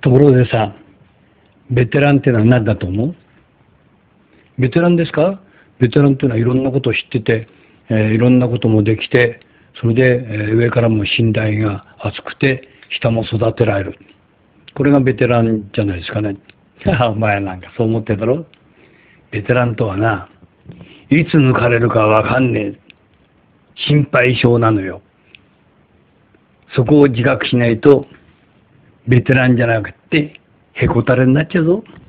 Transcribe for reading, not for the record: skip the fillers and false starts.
ところでさ、ベテランってのは何だと思う？ベテランですか？ベテランっていうのはいろんなことを知ってて、いろんなこともできて、それで、上からも信頼が厚くて、下も育てられる。これがベテランじゃないですかね。お前なんかそう思ってるだろ？ベテランとはな、いつ抜かれるかわかんねえ。心配性なのよ。そこを自覚しないと、ベテランじゃなくて、へこたれになっちゃうぞ。